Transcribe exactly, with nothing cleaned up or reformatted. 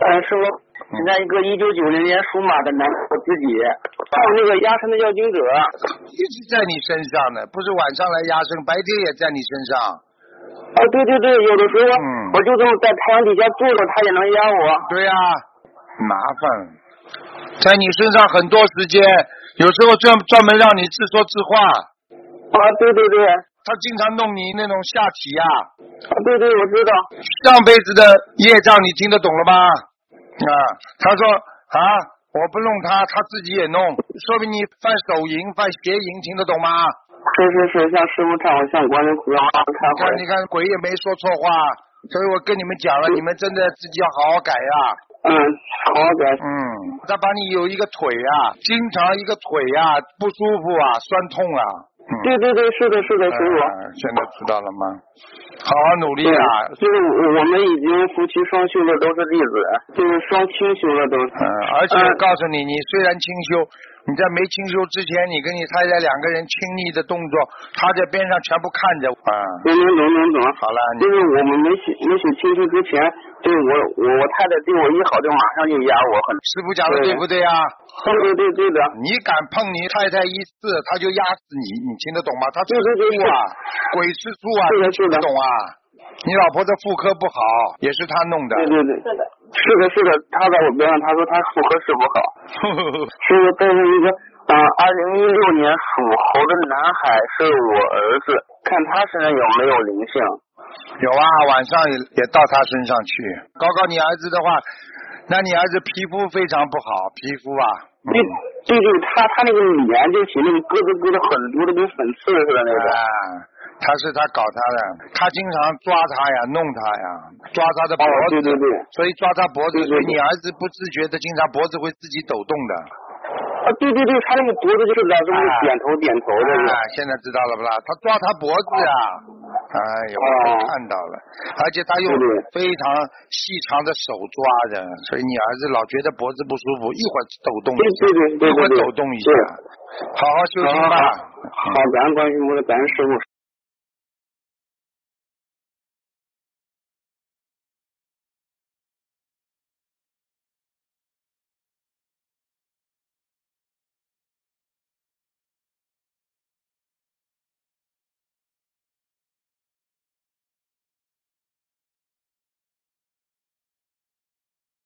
嗯，师傅，现在一个一九九零年属马的男的我自己，还有那个压身的要经者， 一直在你身上呢，不是晚上来压身，白天也在你身上。 啊，对对对，有的时候、嗯、我就这么在太阳底下坐着，他也能压我。 对呀、啊，麻烦，在你身上很多时间，有时候专专门让你自说自话。 啊，对对对。 他经常弄你那种下体呀、 啊。啊，对对，我知道。 上辈子的业障你听得懂了吗？啊，他说啊，我不弄他，他自己也弄，说明你犯手淫、犯邪淫，听得懂吗？ 是是是，向师傅忏悔，向观音菩萨忏悔。 你看，你看，鬼也没说错话，所以我跟你们讲了，你们真的自己要好好改呀。 嗯，好好改。 嗯，他把你有一个腿啊，经常一个腿啊不舒服啊，酸痛啊。嗯、 对对对，是的，是的，师傅、 呃。现在知道了吗？好好努力啊！ 就是我们已经夫妻双修了，都是弟子，就是双清修了都。 嗯，而且我告诉你，你虽然清修，你在没清修之前，你跟你太太两个人亲昵的动作，他在边上全部看着。啊， 懂懂懂懂懂。 好了， 就是我们没许没许清修之前，对我我我太太对我一好，就马上就压我，很。 师傅讲的对不对啊？ 对对对对的。 你敢碰你太太一次，他就压死你，你听得懂吗？他吃素啊，鬼吃素啊， 你听得懂啊？你老婆的妇科不好，也是他弄的。 对对对，是的，是的，是的。他在我边上，他说他妇科是不好。是再问一个，啊、呃，二零一六年属猴的男孩是我儿子，看他身上有没有灵性？ 有啊，晚上也也到他身上去。搞搞你儿子的话，那你儿子皮肤非常不好，皮肤啊。 对对对，他他那个脸就起那个疙瘩疙瘩很多的，跟粉刺似的那个。 啊，他是他搞他的，他经常抓他呀，弄他呀，抓他的脖子。 哦、对对对。 所以抓他脖子， 对对对， 所以你儿子不自觉的，经常脖子会自己抖动的。 啊，对对对，他那个脖子就是老是点头点头的。 啊，现在知道了不啦？他抓他脖子呀。哎呦，我看到了，而且他用非常细长的手抓着，所以你儿子老觉得脖子不舒服，一会儿抖动一下， 对对对对， 一会儿抖动一下，好好修行吧。 好，感恩观世音菩萨，感恩师父。